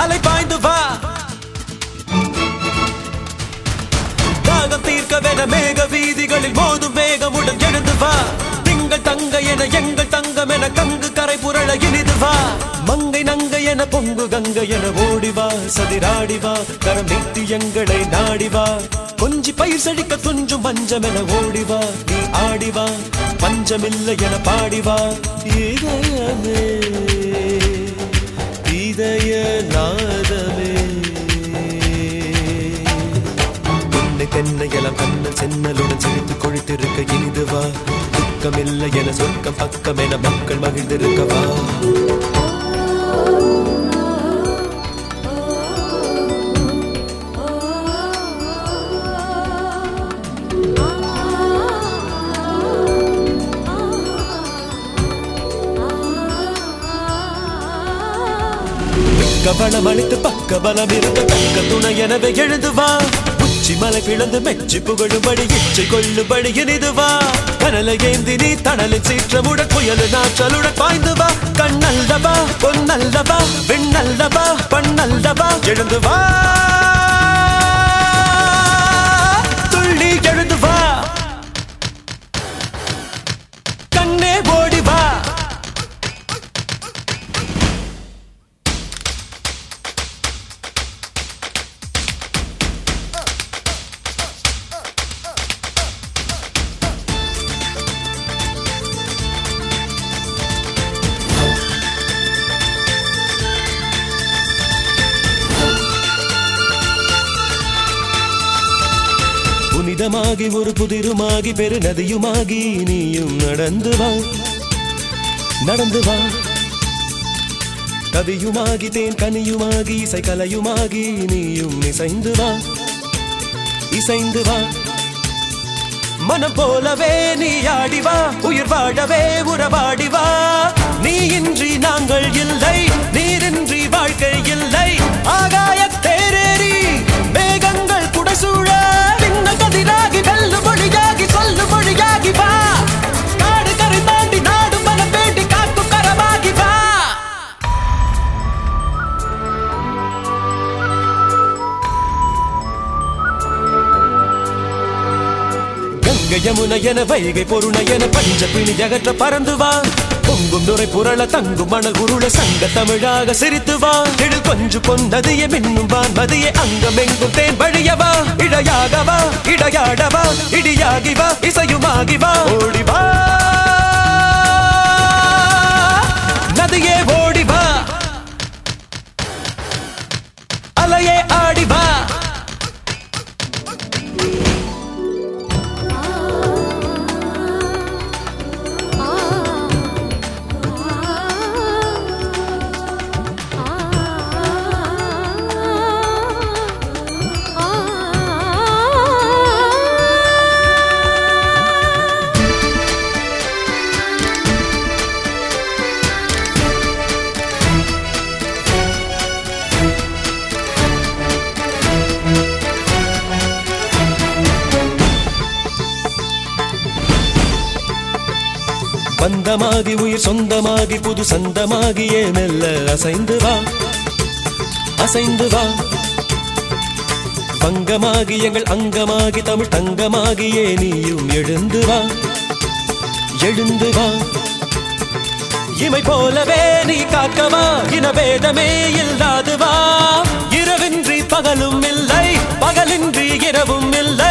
அலை பாய்ந்து வா தாகம் தீர்க்கவென மேக வீதிகளில் மோதும் வேகமுடன் எழுந்து வா திங்கள் தங்க என எங்கள் தங்கம் என கங்கு கரை புரள இனிது வா மங்கை நங்கை என பொங்கு கங்கை என ஓடிவா சதிராடிவா கரம் நீட்டி எங்களை நாடிவா கொஞ்சி பயிர் செழிக்க துஞ்சும் பஞ்சம் என ஓடிவா நீ ஆடிவா பஞ்சமில்லை என பாடிவா இதயமே இதய நாதமே உன்னை தென்னை எல்லாம் கண்ணல் சென்னலுடன் சிரித்து கொழித்திருக்க இனிதுவா துக்கமில்லை என சொர்க்கம் பக்கம் என மக்கள் மகிழ்ந்திருக்கவா பலம் அளித்து பக்க பலம் இருந்த தக்க துணை எனவே எழுதுவா உச்சி மலை பிளந்து மெச்சி புகழும்படி இச்சை கொள்ளும்படி இனிதுவா கனலை ஏந்தி நீ தணலின் சீற்றமுடன் புயலு நாற்றலுடன் பாய்ந்துவா கண்ணல்லவா பொன்னல்லவா வெண்ணல்லவா பண்ணல்லவா எழுந்துவா துள்ளி எழுதுவா கண்ணே ஓடிவா புனிதமாகி ஒரு புதிருமாகி பெரு நதியுமாகி நீயும் நடந்து வா நடந்து வா கவியுமாகி தேன் கனியுமாகி இசை கலையுமாகி நீயும் இசைந்து வா இசைந்து வா மனம் போலவே நீ ஆடிவா உயிர் வாழவே உறவாடிவா நீ இன்றி நாங்கள் இல்லை நீரின்றி வாழ்க்கை இல்லை ஆகாய தேரேறி மேகங்கள் குடைசூழ கதிராகி வெல்லு மொழியாகி சொல்லு மொழியாகி வா காடு கரை தாண்டி நாடு மனம் வேண்டி காப்பு கரமாகி வா கங்கை யமுனை என வைகை பொருணை என பஞ்ச பிணி அகற்ற பறந்து வா பொங்கும் நுரை புரள தங்கும் மணல் உருள சங்க தமிழாக சிரித்து வா எழில் கொஞ்சு பொன்னதிய மின்னும் வான் மதிய அங்கமெங்கும் தேன் வழியவா இடையாகவா இடையாடவா இடியாகிவா இசையுமாகிவா ஓடிவா நதியே ஓடிவா அலையே ஆடிவா பந்தமாகி உயிர் சொந்தமாகி புது சந்தமாகியே மெல்ல அசைந்து வா அசைந்து வா பங்கமாகி எங்கள் அங்கமாகி தமிழ் தங்கமாகியே நீயும் எழுந்து வா எழுந்து வா இமை போலவே நீ காக்கவா இனவேதமே இல்லாது வா இரவின்றி பகலும் இல்லை பகலின்றி இரவும் இல்லை